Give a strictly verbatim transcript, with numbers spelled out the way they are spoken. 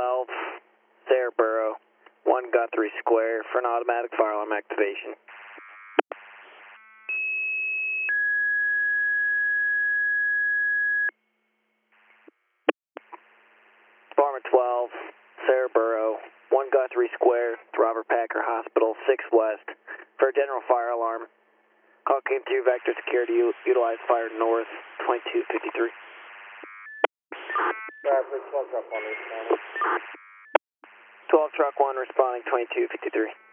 twelve, Sarahboro, one Guthrie Square for an automatic fire alarm activation. Department twelve, Sarahboro, one Guthrie Square, Robert Packer Hospital, six West, for a general fire alarm. Call came through Vector Security, utilize fire north, twenty-two fifty-three. twelve truck one responding, twenty-two fifty-three.